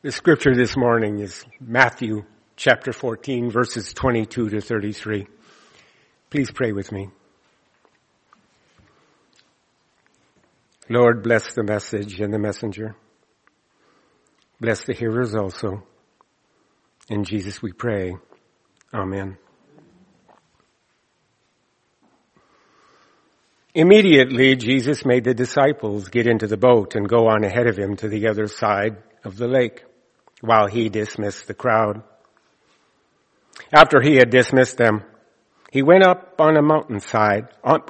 The scripture this morning is Matthew chapter 14, verses 22 to 33. Please pray with me. Lord, bless the message and the messenger. Bless the hearers also. In Jesus we pray. Amen. Immediately, Jesus made the disciples get into the boat and go on ahead of him to the other side of the lake, while he dismissed the crowd. After he had dismissed them, he went up on the mountainside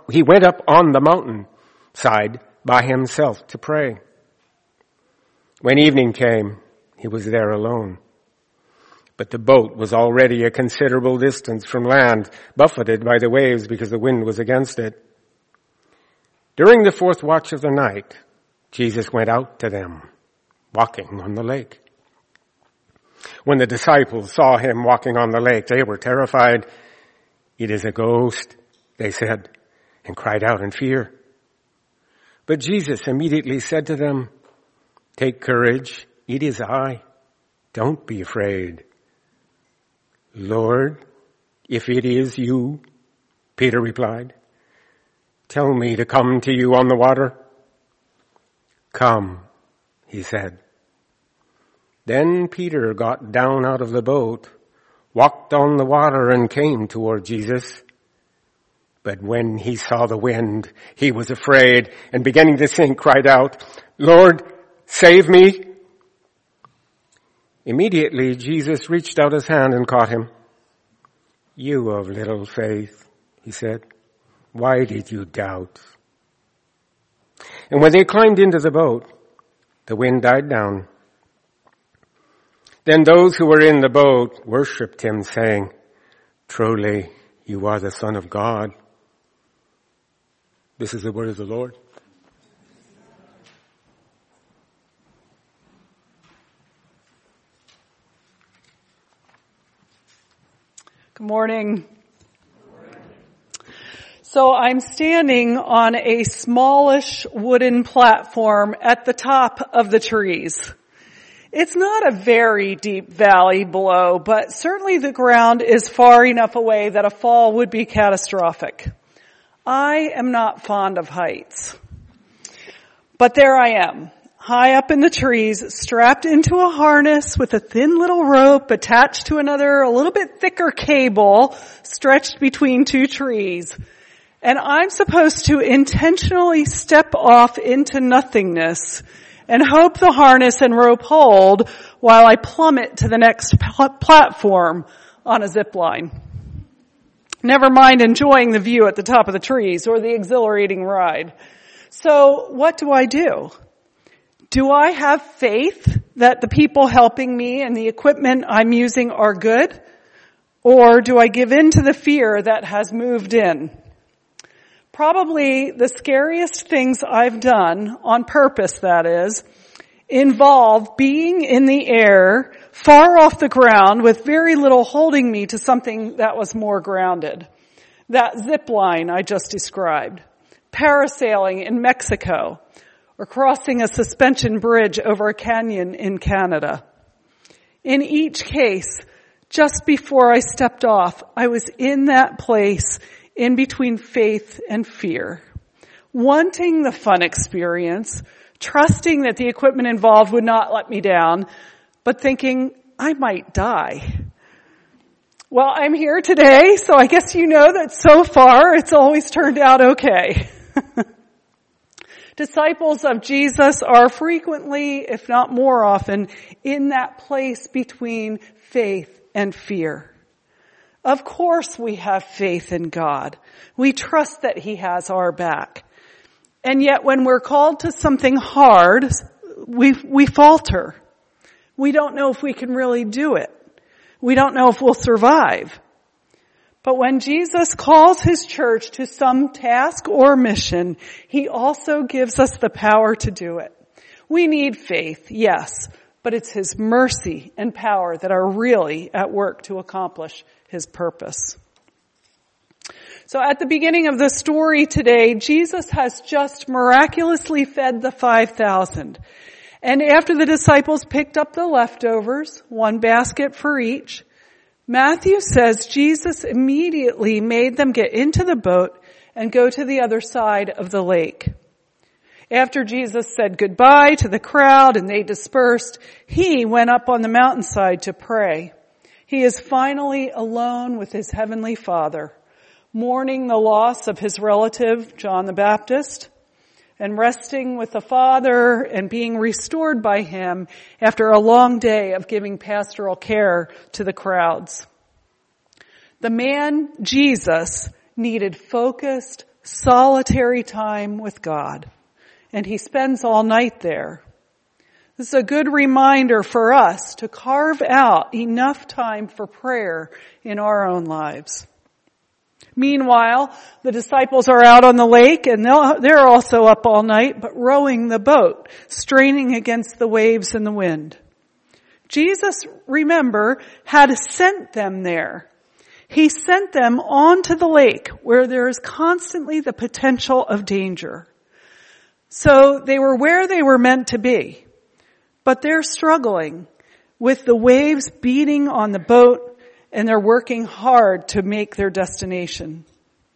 by himself to pray. When evening came, he was there alone. But the boat was already a considerable distance from land, buffeted by the waves because the wind was against it. During the fourth watch of the night, Jesus went out to them, walking on the lake. When the disciples saw him walking on the lake, they were terrified. "It is a ghost," they said, and cried out in fear. But Jesus immediately said to them, "Take courage, it is I. Don't be afraid." "Lord, if it is you," Peter replied, "tell me to come to you on the water." "Come," he said. Then Peter got down out of the boat, walked on the water, and came toward Jesus. But when he saw the wind, he was afraid, and beginning to sink, cried out, "Lord, save me!" Immediately Jesus reached out his hand and caught him. "You of little faith," he said, "why did you doubt?" And when they climbed into the boat, the wind died down. Then those who were in the boat worshipped him, saying, "Truly, you are the Son of God." This is the word of the Lord. Good morning. So I'm standing on a smallish wooden platform at the top of the trees. It's not a very deep valley below, but certainly the ground is far enough away that a fall would be catastrophic. I am not fond of heights. But there I am, high up in the trees, strapped into a harness with a thin little rope attached to another, a little bit thicker cable stretched between two trees. And I'm supposed to intentionally step off into nothingness and hope the harness and rope hold while I plummet to the next platform on a zip line. Never mind enjoying the view at the top of the trees or the exhilarating ride. So what do? Do I have faith that the people helping me and the equipment I'm using are good? Or do I give in to the fear that has moved in? Probably the scariest things I've done, on purpose that is, involve being in the air, far off the ground, with very little holding me to something that was more grounded. That zip line I just described, parasailing in Mexico, or crossing a suspension bridge over a canyon in Canada. In each case, just before I stepped off, I was in that place in between faith and fear, wanting the fun experience, trusting that the equipment involved would not let me down, but thinking I might die. Well, I'm here today, so I guess you know that so far it's always turned out okay. Disciples of Jesus are frequently, if not more often, in that place between faith and fear. Of course we have faith in God. We trust that He has our back. And yet when we're called to something hard, we falter. We don't know if we can really do it. We don't know if we'll survive. But when Jesus calls His church to some task or mission, He also gives us the power to do it. We need faith, yes, but it's His mercy and power that are really at work to accomplish His purpose. So at the beginning of the story today, Jesus has just miraculously fed the 5,000. And after the disciples picked up the leftovers, 1 basket for each, Matthew says Jesus immediately made them get into the boat and go to the other side of the lake. After Jesus said goodbye to the crowd and they dispersed, he went up on the mountainside to pray. He is finally alone with his heavenly Father, mourning the loss of his relative, John the Baptist, and resting with the Father and being restored by him after a long day of giving pastoral care to the crowds. The man, Jesus, needed focused, solitary time with God, and he spends all night there. This is a good reminder for us to carve out enough time for prayer in our own lives. Meanwhile, the disciples are out on the lake and they're also up all night, but rowing the boat, straining against the waves and the wind. Jesus, remember, had sent them there. He sent them onto the lake where there is constantly the potential of danger. So they were where they were meant to be, but they're struggling with the waves beating on the boat, and they're working hard to make their destination.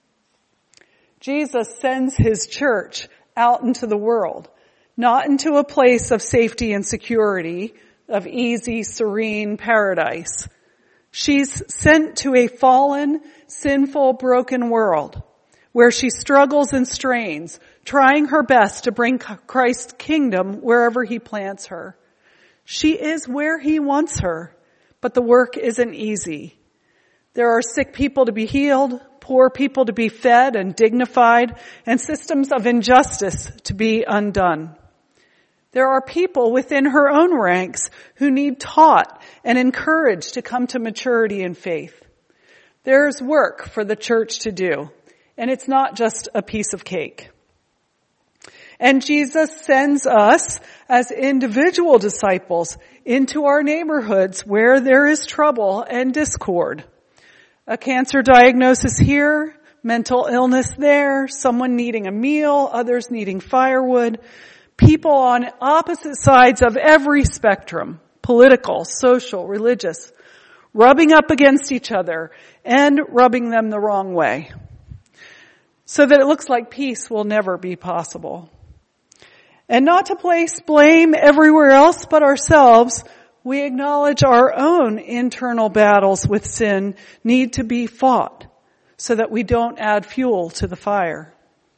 Jesus sends his church out into the world, not into a place of safety and security, of easy, serene paradise. She's sent to a fallen, sinful, broken world where she struggles and strains, trying her best to bring Christ's kingdom wherever he plants her. She is where he wants her, but the work isn't easy. There are sick people to be healed, poor people to be fed and dignified, and systems of injustice to be undone. There are people within her own ranks who need taught and encouraged to come to maturity in faith. There's work for the church to do, and it's not just a piece of cake. And Jesus sends us as individual disciples into our neighborhoods where there is trouble and discord. A cancer diagnosis here, mental illness there, someone needing a meal, others needing firewood, people on opposite sides of every spectrum, political, social, religious, rubbing up against each other and rubbing them the wrong way, so that it looks like peace will never be possible. And not to place blame everywhere else but ourselves, we acknowledge our own internal battles with sin need to be fought so that we don't add fuel to the fire.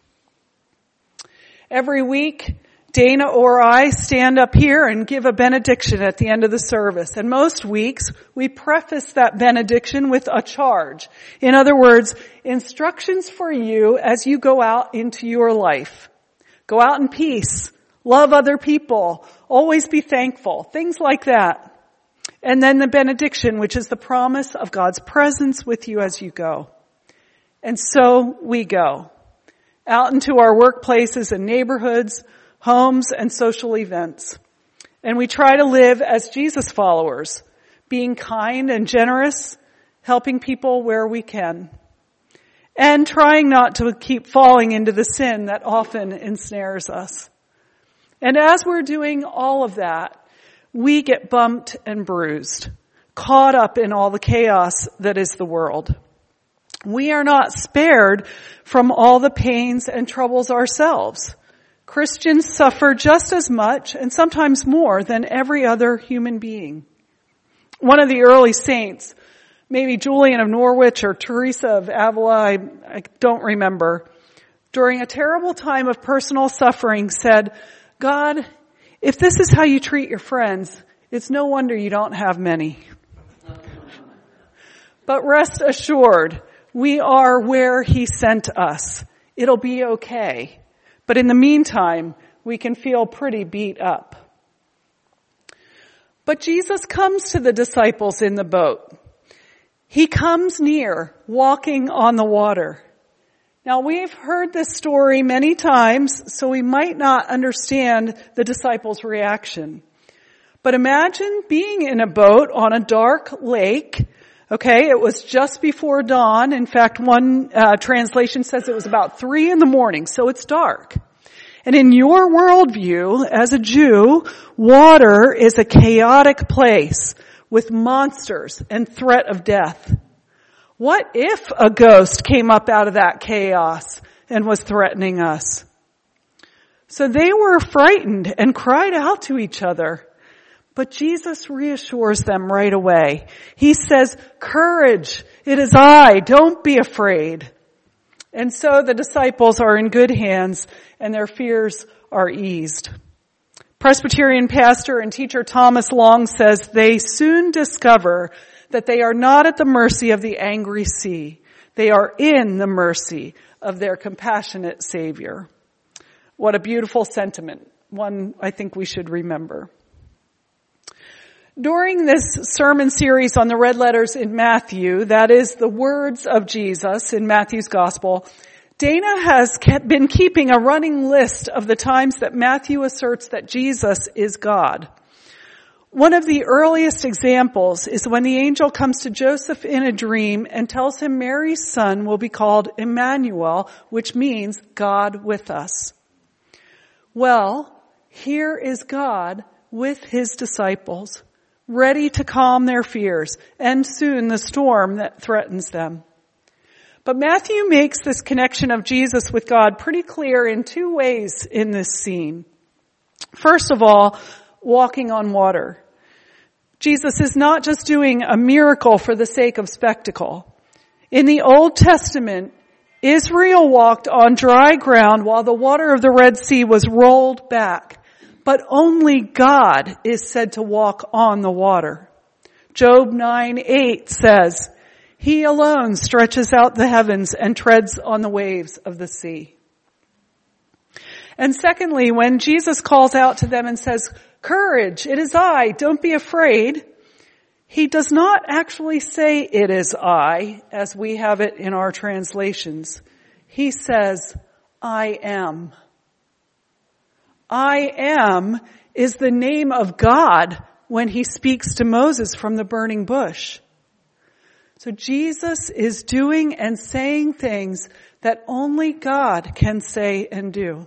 Every week, Dana or I stand up here and give a benediction at the end of the service. And most weeks, we preface that benediction with a charge. In other words, instructions for you as you go out into your life. Go out in peace. Love other people. Always be thankful. Things like that. And then the benediction, which is the promise of God's presence with you as you go. And so we go out into our workplaces and neighborhoods, homes and social events. And we try to live as Jesus followers, being kind and generous, helping people where we can, and trying not to keep falling into the sin that often ensnares us. And as we're doing all of that, we get bumped and bruised, caught up in all the chaos that is the world. We are not spared from all the pains and troubles ourselves. Christians suffer just as much and sometimes more than every other human being. One of the early saints, maybe Julian of Norwich or Teresa of Avila, I don't remember, during a terrible time of personal suffering said, God, if this is how you treat your friends, it's no wonder you don't have many. But rest assured, we are where he sent us. It'll be okay. But in the meantime, we can feel pretty beat up. But Jesus comes to the disciples in the boat. He comes near, walking on the water. Now, we've heard this story many times, so we might not understand the disciples' reaction. But imagine being in a boat on a dark lake. Okay, it was just before dawn. In fact, one translation says it was about 3 a.m, so it's dark. And in your worldview, as a Jew, water is a chaotic place with monsters and threat of death. What if a ghost came up out of that chaos and was threatening us? So they were frightened and cried out to each other. But Jesus reassures them right away. He says, "Courage, it is I, don't be afraid." And so the disciples are in good hands and their fears are eased. Presbyterian pastor and teacher Thomas Long says they soon discover that they are not at the mercy of the angry sea. They are in the mercy of their compassionate Savior. What a beautiful sentiment. One I think we should remember. During this sermon series on the red letters in Matthew, that is the words of Jesus in Matthew's gospel, Dana has been keeping a running list of the times that Matthew asserts that Jesus is God. One of the earliest examples is when the angel comes to Joseph in a dream and tells him Mary's son will be called Emmanuel, which means God with us. Well, here is God with his disciples, ready to calm their fears, and soon the storm that threatens them. But Matthew makes this connection of Jesus with God pretty clear in two ways in this scene. First of all, walking on water. Jesus is not just doing a miracle for the sake of spectacle. In the Old Testament, Israel walked on dry ground while the water of the Red Sea was rolled back. But only God is said to walk on the water. Job 9:8 says, "He alone stretches out the heavens and treads on the waves of the sea." And secondly, when Jesus calls out to them and says, "Courage, it is I, don't be afraid," he does not actually say, "It is I," as we have it in our translations. He says, "I am." I am is the name of God when he speaks to Moses from the burning bush. So Jesus is doing and saying things that only God can say and do.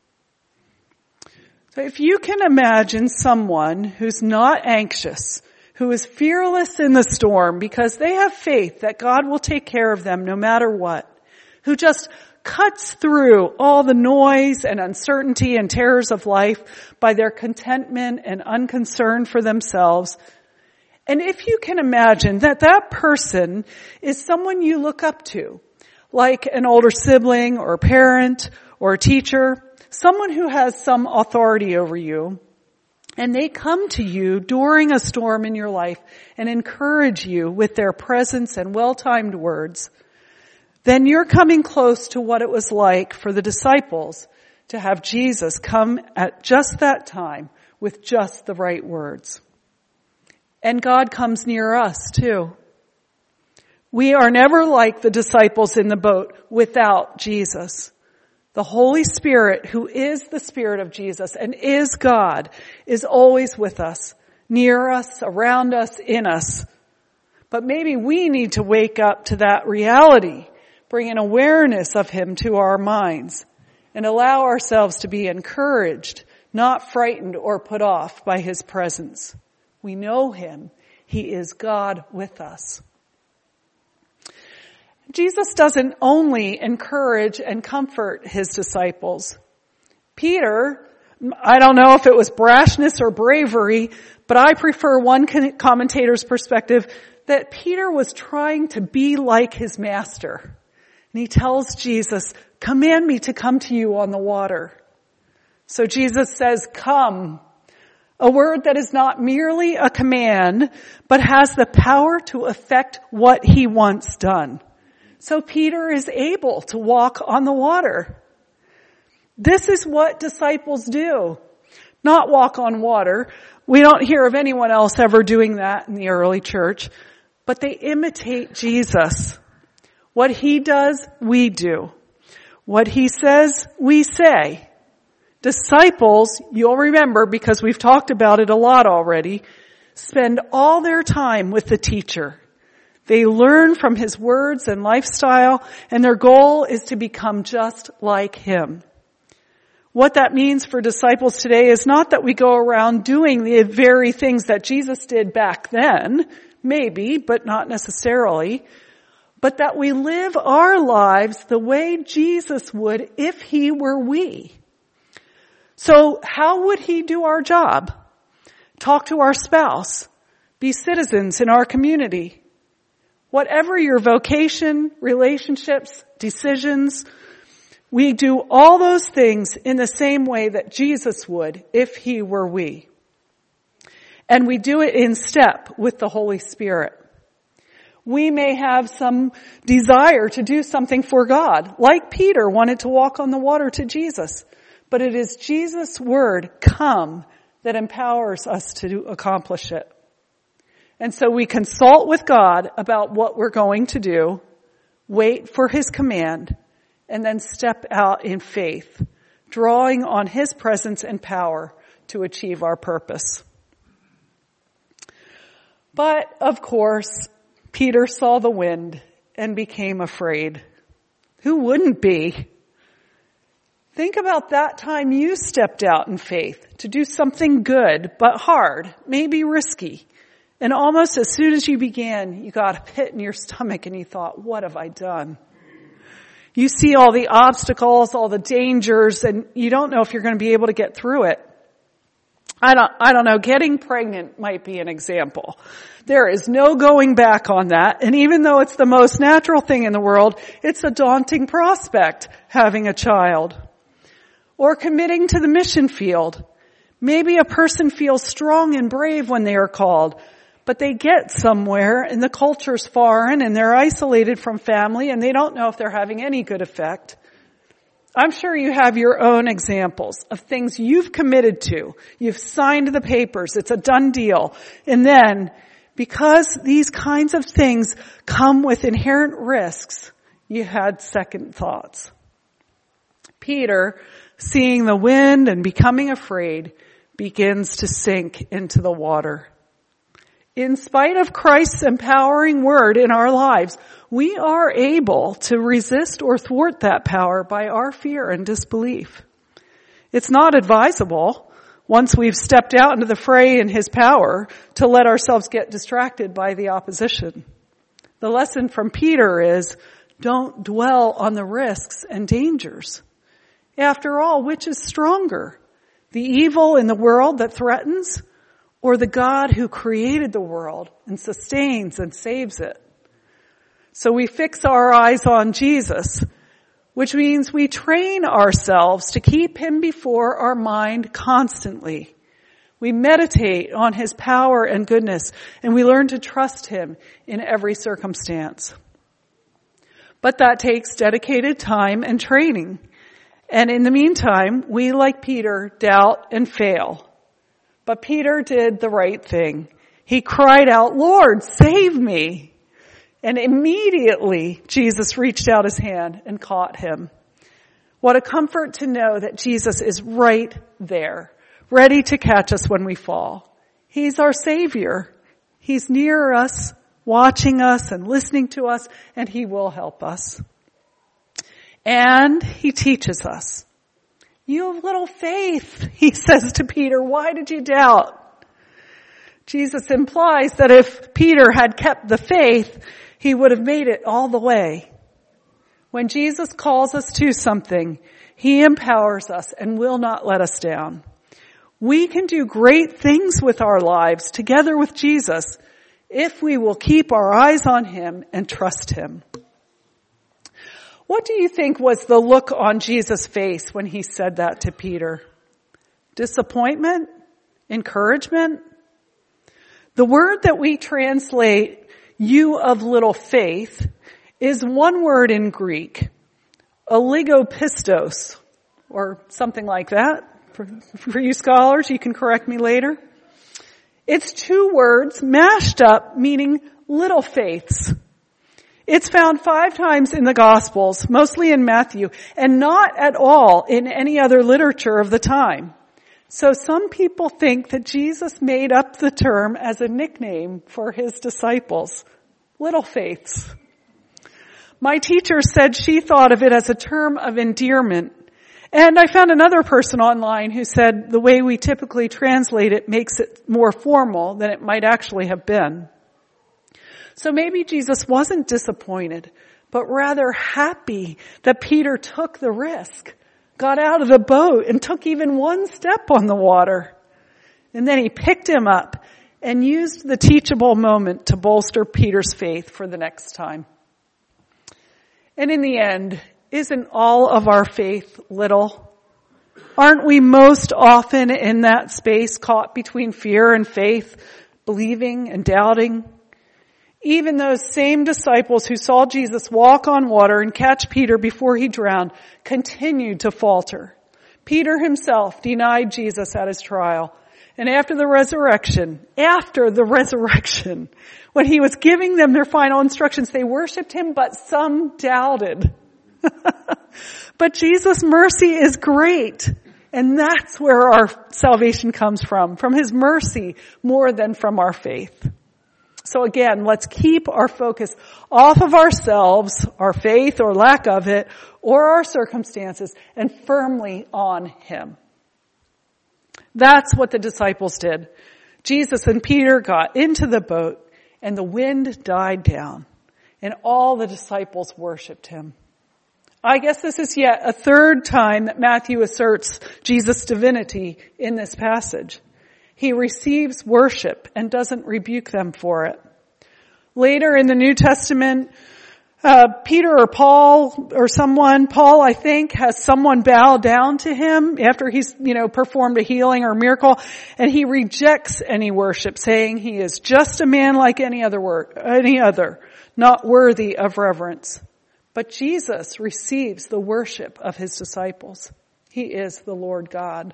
So if you can imagine someone who's not anxious, who is fearless in the storm because they have faith that God will take care of them no matter what, who just cuts through all the noise and uncertainty and terrors of life by their contentment and unconcern for themselves. And if you can imagine that that person is someone you look up to, like an older sibling or a parent or a teacher, someone who has some authority over you, and they come to you during a storm in your life and encourage you with their presence and well-timed words, then you're coming close to what it was like for the disciples to have Jesus come at just that time with just the right words. And God comes near us too. We are never like the disciples in the boat without Jesus. The Holy Spirit, who is the Spirit of Jesus and is God, is always with us, near us, around us, in us. But maybe we need to wake up to that reality, bring an awareness of him to our minds, and allow ourselves to be encouraged, not frightened or put off by his presence. We know him. He is God with us. Jesus doesn't only encourage and comfort his disciples. Peter, I don't know if it was brashness or bravery, but I prefer one commentator's perspective that Peter was trying to be like his master. And he tells Jesus, "Command me to come to you on the water." So Jesus says, "Come." A word that is not merely a command, but has the power to effect what he wants done. So Peter is able to walk on the water. This is what disciples do. Not walk on water. We don't hear of anyone else ever doing that in the early church, but they imitate Jesus. What he does, we do. What he says, we say. Disciples, you'll remember because we've talked about it a lot already, spend all their time with the teacher. They learn from his words and lifestyle, and their goal is to become just like him. What that means for disciples today is not that we go around doing the very things that Jesus did back then, maybe, but not necessarily, but that we live our lives the way Jesus would if he were we. So how would he do our job? Talk to our spouse, be citizens in our community. Whatever your vocation, relationships, decisions, we do all those things in the same way that Jesus would if he were we. And we do it in step with the Holy Spirit. We may have some desire to do something for God, like Peter wanted to walk on the water to Jesus. But it is Jesus' word, come, that empowers us to accomplish it. And so we consult with God about what we're going to do, wait for his command, and then step out in faith, drawing on his presence and power to achieve our purpose. But, of course, Peter saw the wind and became afraid. Who wouldn't be? Think about that time you stepped out in faith to do something good, but hard, maybe risky. And almost as soon as you began, you got a pit in your stomach and you thought, what have I done? You see all the obstacles, all the dangers, and you don't know if you're going to be able to get through it. I don't know. Getting pregnant might be an example. There is no going back on that. And even though it's the most natural thing in the world, it's a daunting prospect, having a child. Or committing to the mission field. Maybe a person feels strong and brave when they are called, but they get somewhere and the culture's foreign and they're isolated from family and they don't know if they're having any good effect. I'm sure you have your own examples of things you've committed to. You've signed the papers. It's a done deal. And then, because these kinds of things come with inherent risks, you had second thoughts. Peter, seeing the wind and becoming afraid, begins to sink into the water. In spite of Christ's empowering word in our lives, we are able to resist or thwart that power by our fear and disbelief. It's not advisable, once we've stepped out into the fray in his power, to let ourselves get distracted by the opposition. The lesson from Peter is, don't dwell on the risks and dangers. After all, which is stronger? The evil in the world that threatens, or the God who created the world and sustains and saves it? So we fix our eyes on Jesus, which means we train ourselves to keep him before our mind constantly. We meditate on his power and goodness, and we learn to trust him in every circumstance. But that takes dedicated time and training. And in the meantime, we, like Peter, doubt and fail. But Peter did the right thing. He cried out, "Lord, save me!" And immediately Jesus reached out his hand and caught him. What a comfort to know that Jesus is right there, ready to catch us when we fall. He's our Savior. He's near us, watching us and listening to us, and he will help us. And he teaches us. You have little faith, he says to Peter. Why did you doubt? Jesus implies that if Peter had kept the faith, he would have made it all the way. When Jesus calls us to something, he empowers us and will not let us down. We can do great things with our lives together with Jesus if we will keep our eyes on him and trust him. What do you think was the look on Jesus' face when he said that to Peter? Disappointment? Encouragement? The word that we translate, "you of little faith," is one word in Greek, oligopistos, or something like that. For you scholars, you can correct me later. It's two words mashed up, meaning little faiths. It's found 5 times in the Gospels, mostly in Matthew, and not at all in any other literature of the time. So some people think that Jesus made up the term as a nickname for his disciples, little faiths. My teacher said she thought of it as a term of endearment, And I found another person online who said the way we typically translate it makes it more formal than it might actually have been. So maybe Jesus wasn't disappointed, but rather happy that Peter took the risk, got out of the boat, and took even one step on the water. And then he picked him up and used the teachable moment to bolster Peter's faith for the next time. And in the end, isn't all of our faith little? Aren't we most often in that space caught between fear and faith, believing and doubting? Even those same disciples who saw Jesus walk on water and catch Peter before he drowned continued to falter. Peter himself denied Jesus at his trial. And after the resurrection, when he was giving them their final instructions, they worshiped him, but some doubted. But Jesus' mercy is great. And that's where our salvation comes from his mercy more than from our faith. So again, let's keep our focus off of ourselves, our faith or lack of it, or our circumstances, and firmly on him. That's what the disciples did. Jesus and Peter got into the boat, and the wind died down, and all the disciples worshiped him. I guess this is yet a third time that Matthew asserts Jesus' divinity in this passage. He receives worship and doesn't rebuke them for it. Later in the New Testament, Peter or Paul, I think, has someone bow down to him after he's, performed a healing or miracle, and he rejects any worship, saying he is just a man like any other, not worthy of reverence. But Jesus receives the worship of his disciples. He is the Lord God.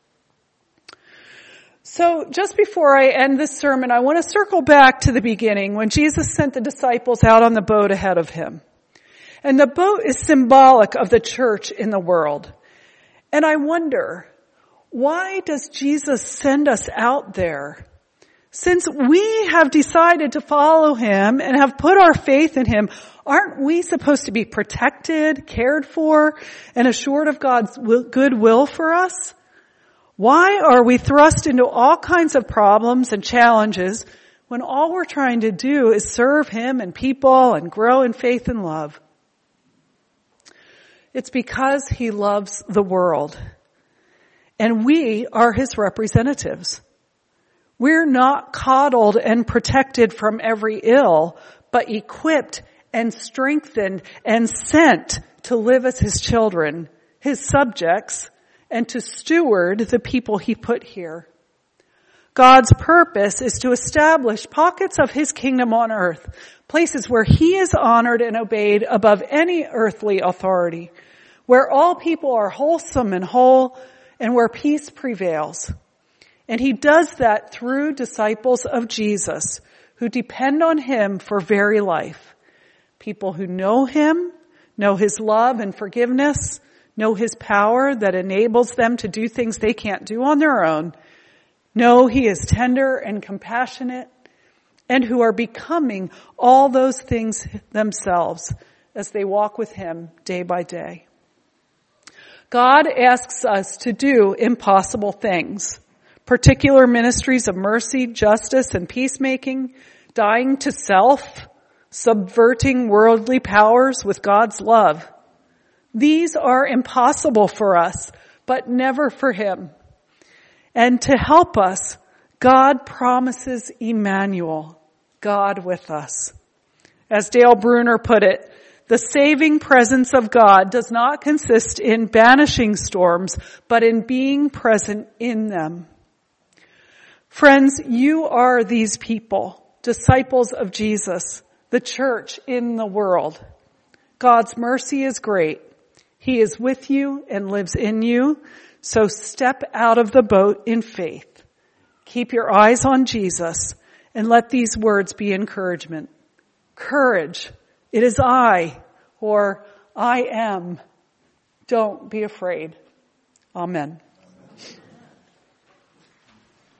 So just before I end this sermon, I want to circle back to the beginning when Jesus sent the disciples out on the boat ahead of him. And the boat is symbolic of the church in the world. And I wonder, why does Jesus send us out there? Since we have decided to follow him and have put our faith in him, aren't we supposed to be protected, cared for, and assured of God's goodwill for us? Why are we thrust into all kinds of problems and challenges when all we're trying to do is serve him and people and grow in faith and love? It's because he loves the world, and we are his representatives. We're not coddled and protected from every ill, but equipped and strengthened and sent to live as his children, his subjects, and to steward the people he put here. God's purpose is to establish pockets of his kingdom on earth, places where he is honored and obeyed above any earthly authority, where all people are wholesome and whole, and where peace prevails. And he does that through disciples of Jesus who depend on him for very life. People who know him, know his love and forgiveness, know his power that enables them to do things they can't do on their own, know he is tender and compassionate, and who are becoming all those things themselves as they walk with him day by day. God asks us to do impossible things. Particular ministries of mercy, justice, and peacemaking, dying to self, subverting worldly powers with God's love. These are impossible for us, but never for him. And to help us, God promises Emmanuel, God with us. As Dale Bruner put it, the saving presence of God does not consist in banishing storms, but in being present in them. Friends, you are these people, disciples of Jesus, the church in the world. God's mercy is great. He is with you and lives in you. So step out of the boat in faith. Keep your eyes on Jesus and let these words be encouragement. Courage. It is I, or I am. Don't be afraid. Amen.